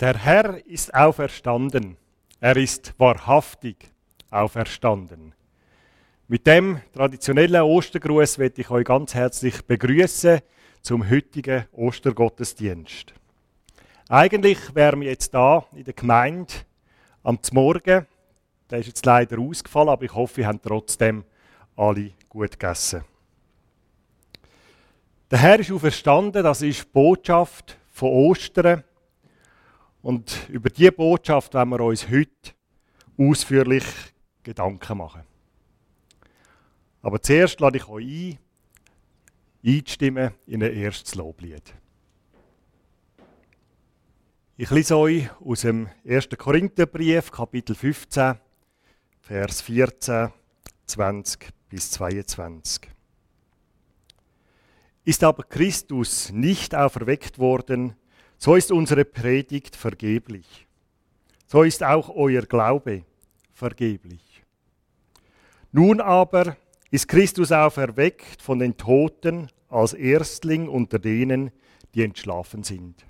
Der Herr ist auferstanden. Er ist wahrhaftig auferstanden. Mit dem traditionellen Ostergruß möchte ich euch ganz herzlich begrüßen zum heutigen Ostergottesdienst. Eigentlich wären wir jetzt da in der Gemeinde am Morgen. Der ist jetzt leider ausgefallen, aber ich hoffe, wir haben trotzdem alle gut gegessen. Der Herr ist auferstanden, das ist die Botschaft von Ostern. Und über diese Botschaft wollen wir uns heute ausführlich Gedanken machen. Aber zuerst lade ich euch einstimmen in ein erstes Loblied. Ich lese euch aus dem 1. Korintherbrief, Kapitel 15, Vers 14, 20 bis 22. Ist aber Christus nicht auferweckt worden, so ist unsere Predigt vergeblich. So ist auch euer Glaube vergeblich. Nun aber ist Christus auferweckt von den Toten als Erstling unter denen, die entschlafen sind.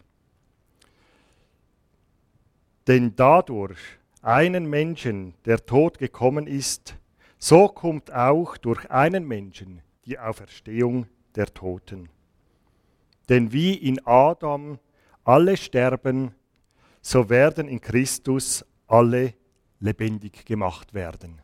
Denn dadurch einen Menschen der Tod gekommen ist, so kommt auch durch einen Menschen die Auferstehung der Toten. Denn wie in Adam alle sterben, so werden in Christus alle lebendig gemacht werden.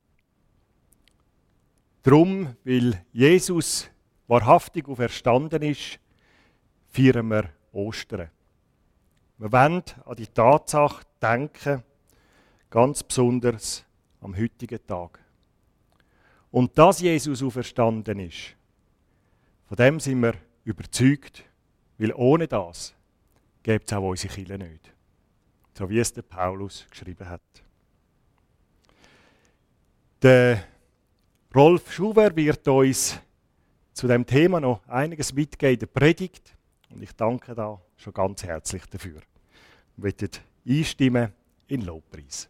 Drum, weil Jesus wahrhaftig auferstanden ist, feiern wir Ostern. Wir wollen an die Tatsache denken, ganz besonders am heutigen Tag. Und dass Jesus auferstanden ist, von dem sind wir überzeugt, weil ohne das gäbe es auch unsere Kirche nicht. So wie es der Paulus geschrieben hat. Der Rolf Schuwer wird uns zu dem Thema noch einiges mitgeben in der Predigt. Und ich danke da schon ganz herzlich dafür. Wir möchten einstimmen in Lobpreis.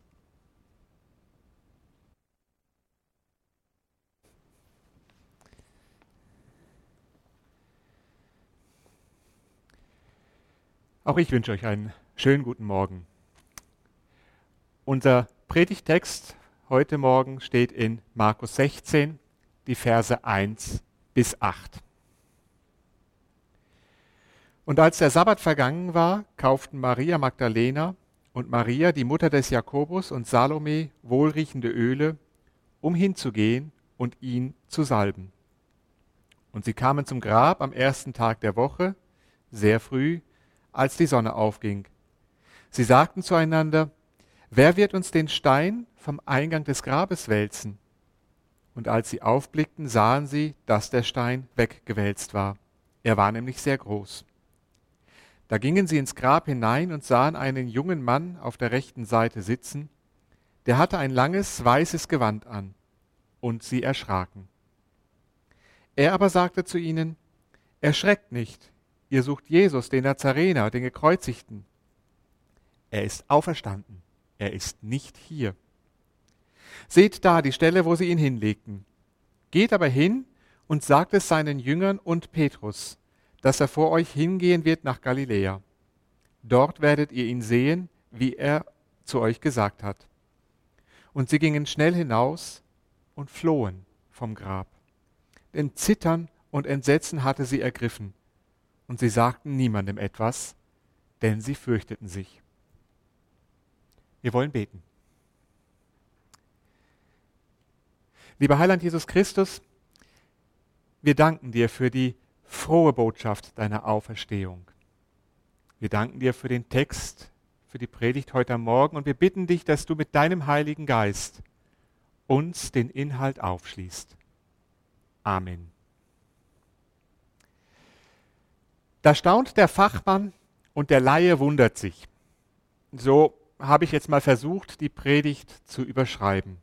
Auch ich wünsche euch einen schönen guten Morgen. Unser Predigtext heute Morgen steht in Markus 16, die Verse 1 bis 8. Und als der Sabbat vergangen war, kauften Maria Magdalena und Maria, die Mutter des Jakobus, und Salome wohlriechende Öle, um hinzugehen und ihn zu salben. Und sie kamen zum Grab am ersten Tag der Woche, sehr früh, als die Sonne aufging. Sie sagten zueinander: Wer wird uns den Stein vom Eingang des Grabes wälzen? Und als sie aufblickten, sahen sie, dass der Stein weggewälzt war. Er war nämlich sehr groß. Da gingen sie ins Grab hinein und sahen einen jungen Mann auf der rechten Seite sitzen. Der hatte ein langes, weißes Gewand an. Und sie erschraken. Er aber sagte zu ihnen: Erschreckt nicht. Ihr sucht Jesus, den Nazarener, den Gekreuzigten. Er ist auferstanden. Er ist nicht hier. Seht da die Stelle, wo sie ihn hinlegten. Geht aber hin und sagt es seinen Jüngern und Petrus, dass er vor euch hingehen wird nach Galiläa. Dort werdet ihr ihn sehen, wie er zu euch gesagt hat. Und sie gingen schnell hinaus und flohen vom Grab. Denn Zittern und Entsetzen hatte sie ergriffen. Und sie sagten niemandem etwas, denn sie fürchteten sich. Wir wollen beten. Lieber Heiland Jesus Christus, wir danken dir für die frohe Botschaft deiner Auferstehung. Wir danken dir für den Text, für die Predigt heute Morgen und wir bitten dich, dass du mit deinem Heiligen Geist uns den Inhalt aufschließt. Amen. Da staunt der Fachmann und der Laie wundert sich. So habe ich jetzt mal versucht, die Predigt zu überschreiben.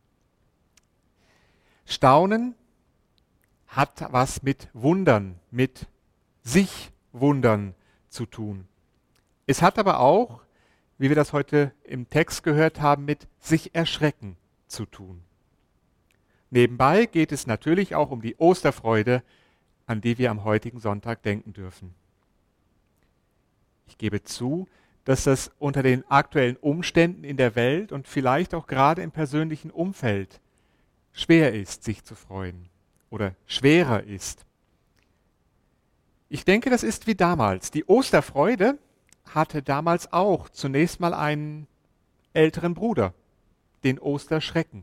Staunen hat was mit Wundern, mit sich wundern zu tun. Es hat aber auch, wie wir das heute im Text gehört haben, mit sich erschrecken zu tun. Nebenbei geht es natürlich auch um die Osterfreude, an die wir am heutigen Sonntag denken dürfen. Ich gebe zu, dass das unter den aktuellen Umständen in der Welt und vielleicht auch gerade im persönlichen Umfeld schwer ist, sich zu freuen oder schwerer ist. Ich denke, das ist wie damals. Die Osterfreude hatte damals auch zunächst mal einen älteren Bruder, den Osterschrecken.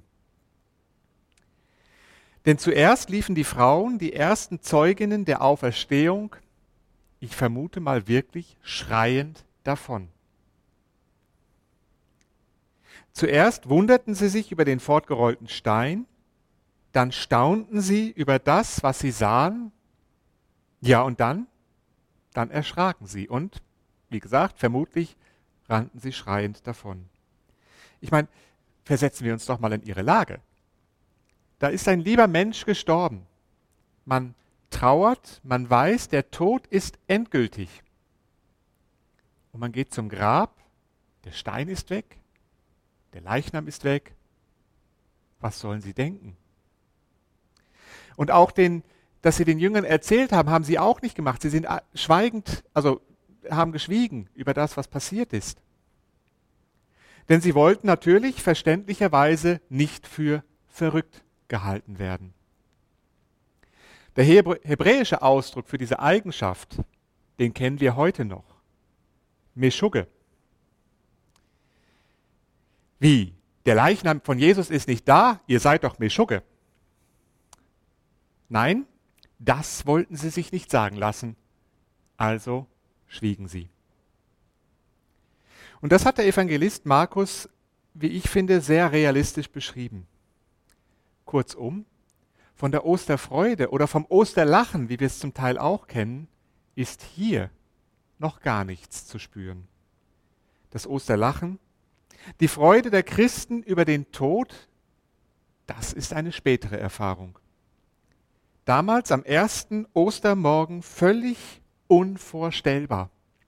Denn zuerst liefen die Frauen, die ersten Zeuginnen der Auferstehung, ich vermute mal wirklich schreiend davon. Zuerst wunderten sie sich über den fortgerollten Stein, dann staunten sie über das, was sie sahen, ja und dann erschraken sie und, wie gesagt, vermutlich rannten sie schreiend davon. Ich meine, versetzen wir uns doch mal in ihre Lage. Da ist ein lieber Mensch gestorben. Man trauert, man weiß, der Tod ist endgültig. Und man geht zum Grab, der Stein ist weg, der Leichnam ist weg. Was sollen sie denken? Und auch dass sie den Jüngern erzählt haben, haben sie auch nicht gemacht. Sie sind schweigend, also haben geschwiegen über das, was passiert ist. Denn sie wollten natürlich verständlicherweise nicht für verrückt gehalten werden. Der hebräische Ausdruck für diese Eigenschaft, den kennen wir heute noch. Meschugge. Wie? Der Leichnam von Jesus ist nicht da, ihr seid doch Meschugge. Nein, das wollten sie sich nicht sagen lassen. Also schwiegen sie. Und das hat der Evangelist Markus, wie ich finde, sehr realistisch beschrieben. Kurzum, von der Osterfreude oder vom Osterlachen, wie wir es zum Teil auch kennen, ist hier noch gar nichts zu spüren. Das Osterlachen, die Freude der Christen über den Tod, das ist eine spätere Erfahrung. Damals am ersten Ostermorgen völlig unvorstellbar.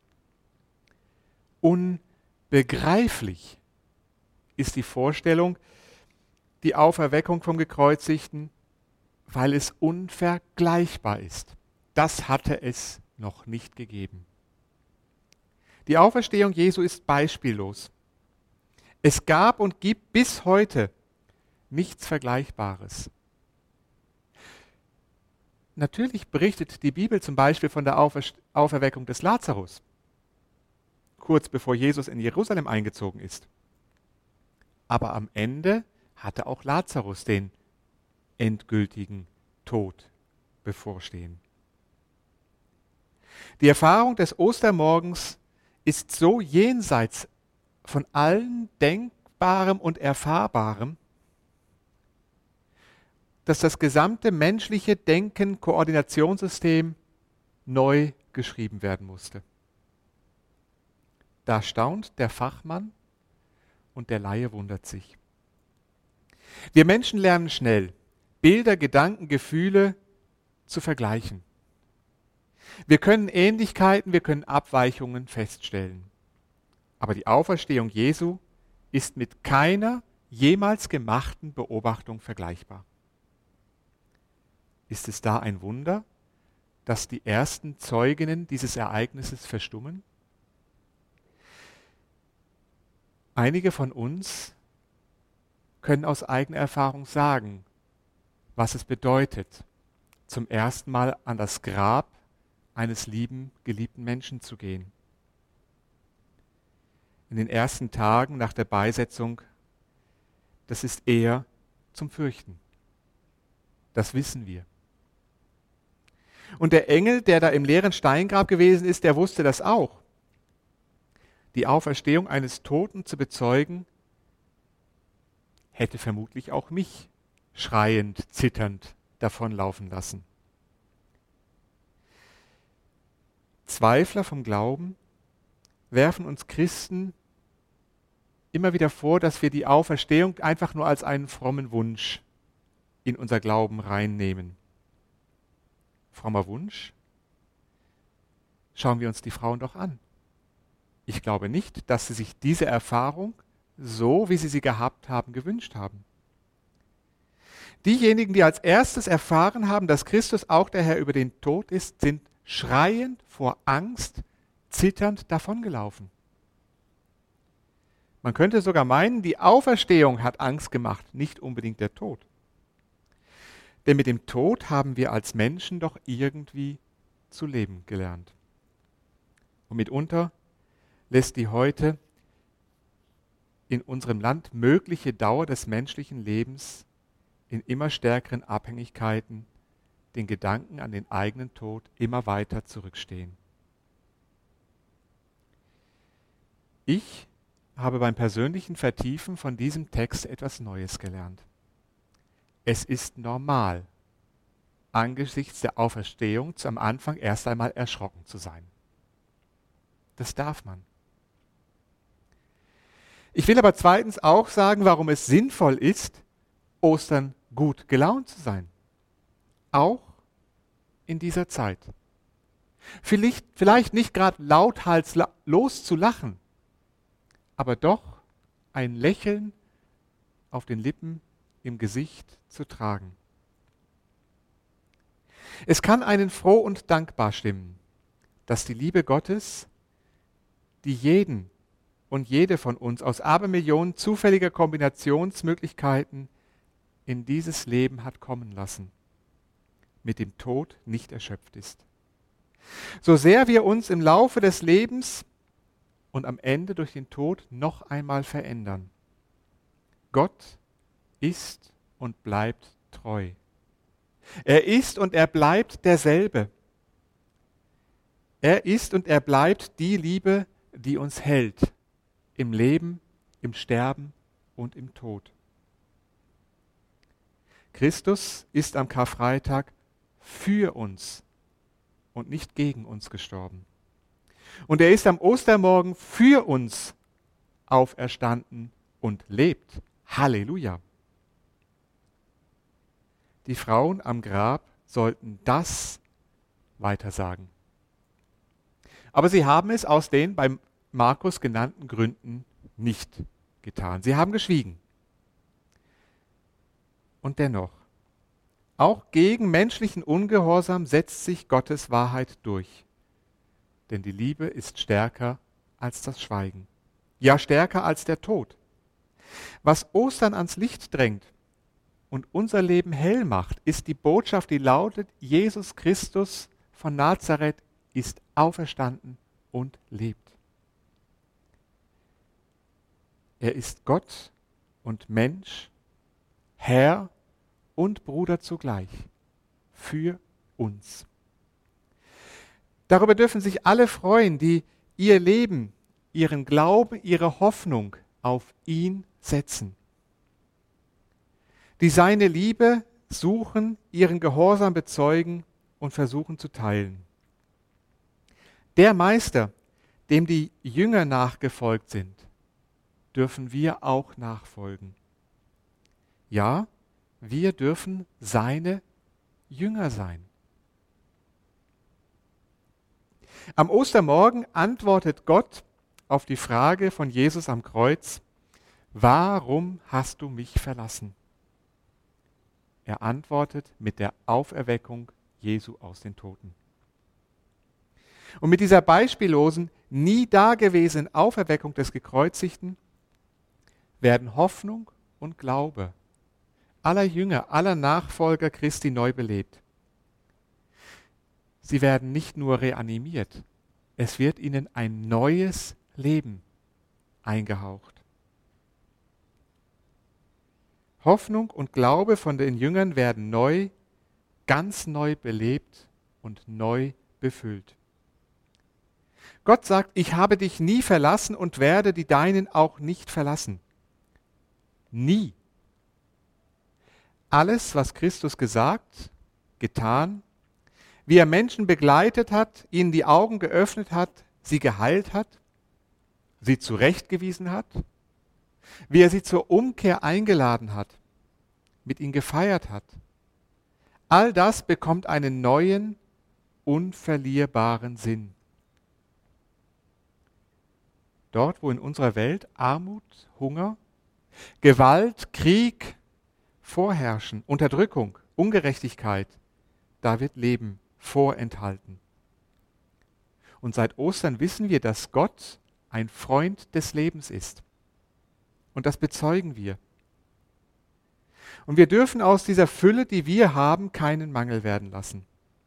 Unbegreiflich ist die Vorstellung, die Auferweckung vom Gekreuzigten, weil es unvergleichbar ist. Das hatte es noch nicht gegeben. Die Auferstehung Jesu ist beispiellos. Es gab und gibt bis heute nichts Vergleichbares. Natürlich berichtet die Bibel zum Beispiel von der Auferweckung des Lazarus, kurz bevor Jesus in Jerusalem eingezogen ist. Aber am Ende hatte auch Lazarus den endgültigen Tod bevorstehen. Die Erfahrung des Ostermorgens ist so jenseits von allem Denkbarem und Erfahrbarem, dass das gesamte menschliche Denken-Koordinationssystem neu geschrieben werden musste. Da staunt der Fachmann und der Laie wundert sich. Wir Menschen lernen schnell, Bilder, Gedanken, Gefühle zu vergleichen. Wir können Ähnlichkeiten, wir können Abweichungen feststellen. Aber die Auferstehung Jesu ist mit keiner jemals gemachten Beobachtung vergleichbar. Ist es da ein Wunder, dass die ersten Zeuginnen dieses Ereignisses verstummen? Einige von uns können aus eigener Erfahrung sagen, was es bedeutet, zum ersten Mal an das Grab eines geliebten Menschen zu gehen. In den ersten Tagen nach der Beisetzung, das ist eher zum Fürchten. Das wissen wir. Und der Engel, der da im leeren Steingrab gewesen ist, der wusste das auch. Die Auferstehung eines Toten zu bezeugen, hätte vermutlich auch mich schreiend, zitternd davonlaufen lassen. Zweifler vom Glauben werfen uns Christen immer wieder vor, dass wir die Auferstehung einfach nur als einen frommen Wunsch in unser Glauben reinnehmen. Frommer Wunsch? Schauen wir uns die Frauen doch an. Ich glaube nicht, dass sie sich diese Erfahrung, so wie sie gehabt haben, gewünscht haben. Diejenigen, die als erstes erfahren haben, dass Christus auch der Herr über den Tod ist, sind schreiend vor Angst, zitternd davongelaufen. Man könnte sogar meinen, die Auferstehung hat Angst gemacht, nicht unbedingt der Tod. Denn mit dem Tod haben wir als Menschen doch irgendwie zu leben gelernt. Und mitunter lässt die heute in unserem Land mögliche Dauer des menschlichen Lebens in immer stärkeren Abhängigkeiten den Gedanken an den eigenen Tod immer weiter zurückstehen. Ich habe beim persönlichen Vertiefen von diesem Text etwas Neues gelernt. Es ist normal, angesichts der Auferstehung am Anfang erst einmal erschrocken zu sein. Das darf man. Ich will aber zweitens auch sagen, warum es sinnvoll ist, Ostern gut gelaunt zu sein. Auch in dieser Zeit. Vielleicht nicht gerade lauthals loszulachen, aber doch ein Lächeln auf den Lippen, im Gesicht zu tragen. Es kann einen froh und dankbar stimmen, dass die Liebe Gottes, die jeden und jede von uns aus Abermillionen zufälliger Kombinationsmöglichkeiten in dieses Leben hat kommen lassen, mit dem Tod nicht erschöpft ist. So sehr wir uns im Laufe des Lebens und am Ende durch den Tod noch einmal verändern, Gott ist und bleibt treu. Er ist und er bleibt derselbe. Er ist und er bleibt die Liebe, die uns hält, im Leben, im Sterben und im Tod. Christus ist am Karfreitag für uns und nicht gegen uns gestorben. Und er ist am Ostermorgen für uns auferstanden und lebt. Halleluja! Die Frauen am Grab sollten das weitersagen. Aber sie haben es aus den beim Markus genannten Gründen nicht getan. Sie haben geschwiegen. Und dennoch, auch gegen menschlichen Ungehorsam setzt sich Gottes Wahrheit durch. Denn die Liebe ist stärker als das Schweigen. Ja, stärker als der Tod. Was Ostern ans Licht drängt und unser Leben hell macht, ist die Botschaft, die lautet, Jesus Christus von Nazareth ist auferstanden und lebt. Er ist Gott und Mensch, Herr und Bruder zugleich, für uns. Darüber dürfen sich alle freuen, die ihr Leben, ihren Glauben, ihre Hoffnung auf ihn setzen. Die seine Liebe suchen, ihren Gehorsam bezeugen und versuchen zu teilen. Der Meister, dem die Jünger nachgefolgt sind, dürfen wir auch nachfolgen. Ja, wir dürfen seine Jünger sein. Am Ostermorgen antwortet Gott auf die Frage von Jesus am Kreuz: Warum hast du mich verlassen? Er antwortet mit der Auferweckung Jesu aus den Toten. Und mit dieser beispiellosen, nie dagewesenen Auferweckung des Gekreuzigten werden Hoffnung und Glaube aller Jünger, aller Nachfolger Christi neu belebt. Sie werden nicht nur reanimiert, es wird ihnen ein neues Leben eingehaucht. Hoffnung und Glaube von den Jüngern werden neu, ganz neu belebt und neu befüllt. Gott sagt, ich habe dich nie verlassen und werde die Deinen auch nicht verlassen. Nie. Alles, was Christus gesagt, getan, wie er Menschen begleitet hat, ihnen die Augen geöffnet hat, sie geheilt hat, sie zurechtgewiesen hat, wie er sie zur Umkehr eingeladen hat, mit ihnen gefeiert hat. All das bekommt einen neuen, unverlierbaren Sinn. Dort, wo in unserer Welt Armut, Hunger, Gewalt, Krieg vorherrschen, Unterdrückung, Ungerechtigkeit, da wird Leben vorenthalten. Und seit Ostern wissen wir, dass Gott ein Freund des Lebens ist. Und das bezeugen wir. Und wir dürfen aus dieser Fülle, die wir haben, keinen Mangel werden lassen.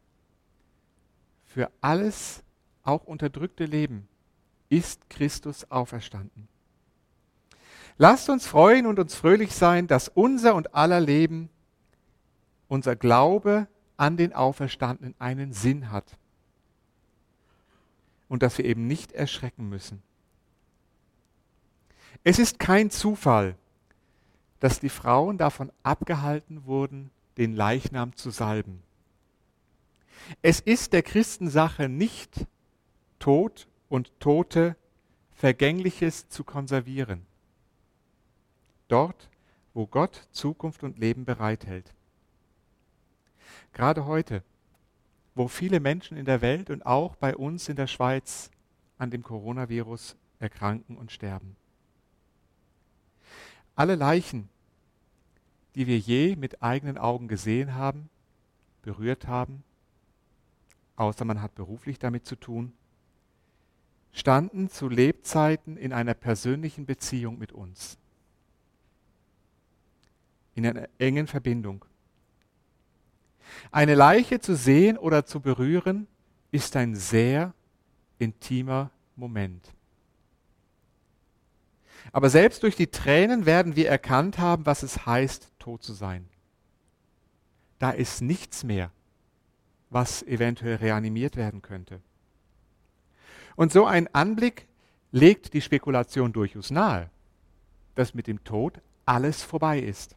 Für alles, auch unterdrückte Leben, ist Christus auferstanden. Lasst uns freuen und uns fröhlich sein, dass unser und aller Leben, unser Glaube an den Auferstandenen einen Sinn hat. Und dass wir eben nicht erschrecken müssen. Es ist kein Zufall, dass die Frauen davon abgehalten wurden, den Leichnam zu salben. Es ist der Christensache nicht, Tod und Tote, Vergängliches zu konservieren. Dort, wo Gott Zukunft und Leben bereithält. Gerade heute, wo viele Menschen in der Welt und auch bei uns in der Schweiz an dem Coronavirus erkranken und sterben. Alle Leichen, die wir je mit eigenen Augen gesehen haben, berührt haben, außer man hat beruflich damit zu tun, standen zu Lebzeiten in einer persönlichen Beziehung mit uns. In einer engen Verbindung. Eine Leiche zu sehen oder zu berühren, ist ein sehr intimer Moment. Aber selbst durch die Tränen werden wir erkannt haben, was es heißt, tot zu sein. Da ist nichts mehr, was eventuell reanimiert werden könnte. Und so ein Anblick legt die Spekulation durchaus nahe, dass mit dem Tod alles vorbei ist.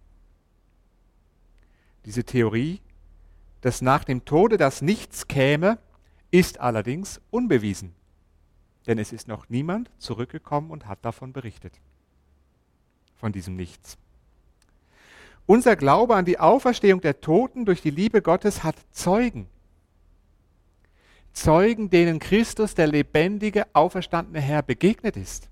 Diese Theorie, dass nach dem Tode das Nichts käme, ist allerdings unbewiesen. Denn es ist noch niemand zurückgekommen und hat davon berichtet. Von diesem Nichts. Unser Glaube an die Auferstehung der Toten durch die Liebe Gottes hat Zeugen. Zeugen, denen Christus, der lebendige, auferstandene Herr, begegnet ist.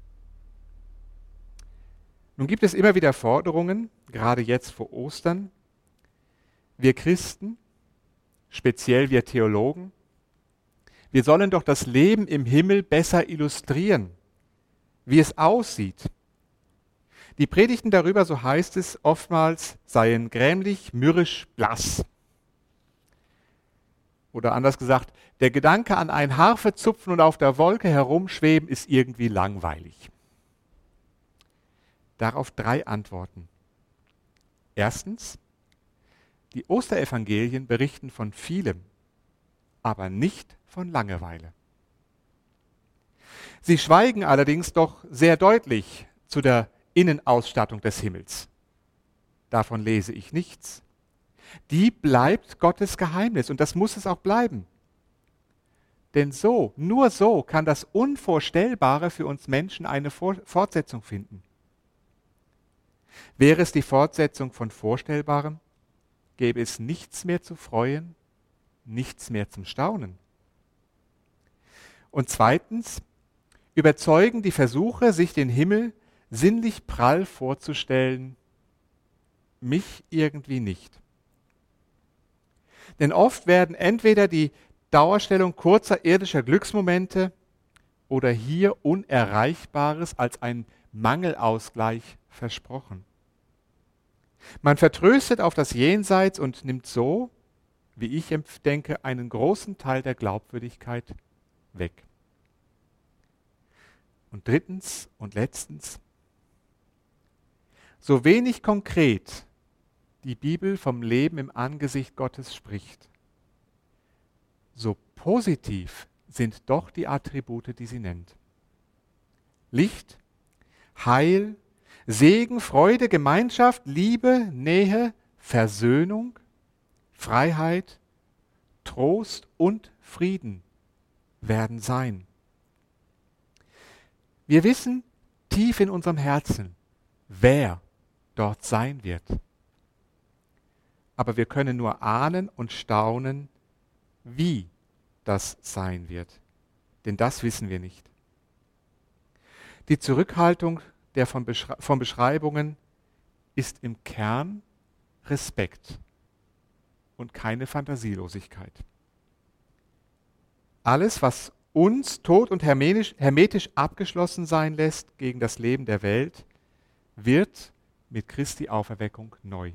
Nun gibt es immer wieder Forderungen, gerade jetzt vor Ostern. Wir Christen, speziell wir Theologen, wir sollen doch das Leben im Himmel besser illustrieren, wie es aussieht. Die Predigten darüber, so heißt es, oftmals seien grämlich, mürrisch, blass. Oder anders gesagt, der Gedanke an ein Harfezupfen und auf der Wolke herumschweben ist irgendwie langweilig. Darauf 3 Antworten. Erstens, die Osterevangelien berichten von vielem, aber nicht von Langeweile. Sie schweigen allerdings doch sehr deutlich zu der Innenausstattung des Himmels. Davon lese ich nichts. Die bleibt Gottes Geheimnis und das muss es auch bleiben. Denn nur so kann das Unvorstellbare für uns Menschen eine Fortsetzung finden. Wäre es die Fortsetzung von Vorstellbarem, gäbe es nichts mehr zu freuen, nichts mehr zum Staunen. Und zweitens, überzeugen die Versuche, sich den Himmel sinnlich prall vorzustellen, mich irgendwie nicht. Denn oft werden entweder die Dauerstellung kurzer irdischer Glücksmomente oder hier Unerreichbares als ein Mangelausgleich versprochen. Man vertröstet auf das Jenseits und nimmt so, wie ich denke, einen großen Teil der Glaubwürdigkeit weg. Und drittens und letztens, so wenig konkret die Bibel vom Leben im Angesicht Gottes spricht, so positiv sind doch die Attribute, die sie nennt. Licht, Heil, Segen, Freude, Gemeinschaft, Liebe, Nähe, Versöhnung, Freiheit, Trost und Frieden werden sein. Wir wissen tief in unserem Herzen, wer dort sein wird. Aber wir können nur ahnen und staunen, wie das sein wird. Denn das wissen wir nicht. Die Zurückhaltung von Beschreibungen ist im Kern Respekt und keine Fantasielosigkeit. Alles, was uns tot und hermetisch abgeschlossen sein lässt gegen das Leben der Welt, wird mit Christi Auferweckung neu.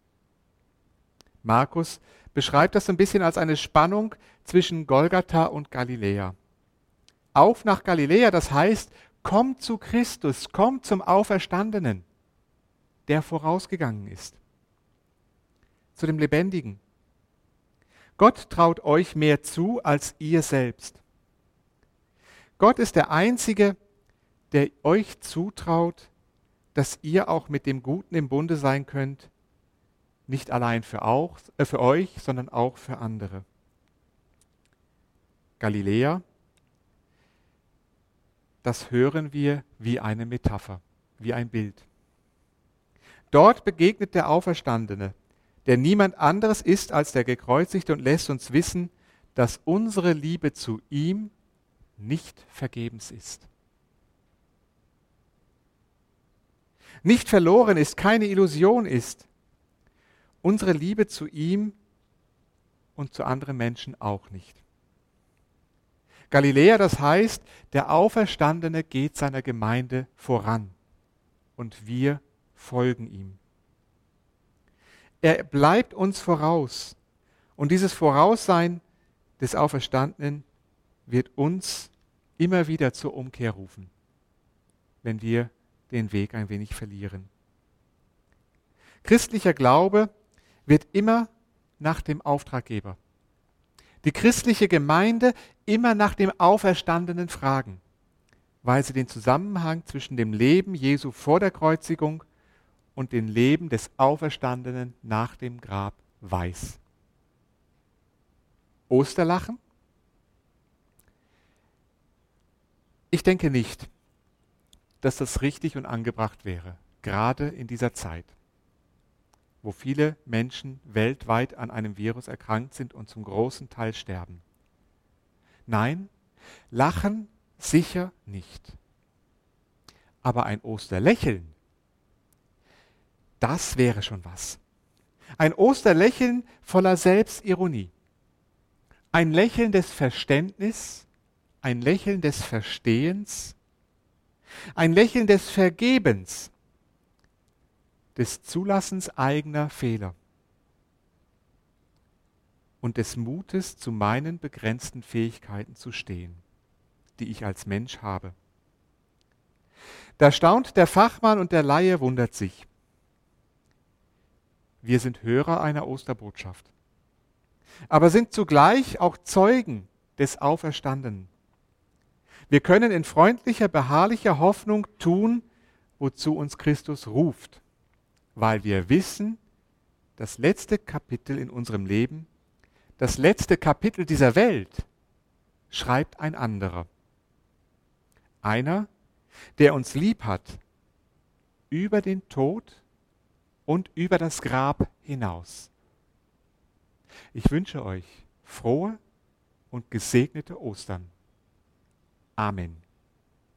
Markus beschreibt das so ein bisschen als eine Spannung zwischen Golgatha und Galiläa. Auf nach Galiläa, das heißt, kommt zu Christus, kommt zum Auferstandenen, der vorausgegangen ist, zu dem Lebendigen. Gott traut euch mehr zu als ihr selbst. Gott ist der Einzige, der euch zutraut, dass ihr auch mit dem Guten im Bunde sein könnt, nicht allein für euch, sondern auch für andere. Galiläa, das hören wir wie eine Metapher, wie ein Bild. Dort begegnet der Auferstandene, der niemand anderes ist als der Gekreuzigte und lässt uns wissen, dass unsere Liebe zu ihm nicht vergebens ist. Nicht verloren ist, keine Illusion ist. Unsere Liebe zu ihm und zu anderen Menschen auch nicht. Galiläa, das heißt, der Auferstandene geht seiner Gemeinde voran und wir folgen ihm. Er bleibt uns voraus und dieses Voraussein des Auferstandenen wird uns immer wieder zur Umkehr rufen, wenn wir den Weg ein wenig verlieren. Christlicher Glaube wird immer nach dem Auftraggeber. Die christliche Gemeinde immer nach dem Auferstandenen fragen, weil sie den Zusammenhang zwischen dem Leben Jesu vor der Kreuzigung und dem Leben des Auferstandenen nach dem Grab weiß. Osterlachen? Ich denke nicht, dass das richtig und angebracht wäre, gerade in dieser Zeit, wo viele Menschen weltweit an einem Virus erkrankt sind und zum großen Teil sterben. Nein, lachen sicher nicht. Aber ein Osterlächeln, das wäre schon was. Ein Osterlächeln voller Selbstironie. Ein Lächeln des Verständnisses, ein Lächeln des Verstehens, ein Lächeln des Vergebens, des Zulassens eigener Fehler und des Mutes, zu meinen begrenzten Fähigkeiten zu stehen, die ich als Mensch habe. Da staunt der Fachmann und der Laie wundert sich. Wir sind Hörer einer Osterbotschaft, aber sind zugleich auch Zeugen des Auferstandenen. Wir können in freundlicher, beharrlicher Hoffnung tun, wozu uns Christus ruft, weil wir wissen, das letzte Kapitel in unserem Leben, das letzte Kapitel dieser Welt, schreibt ein anderer. Einer, der uns lieb hat, über den Tod und über das Grab hinaus. Ich wünsche euch frohe und gesegnete Ostern. Amen.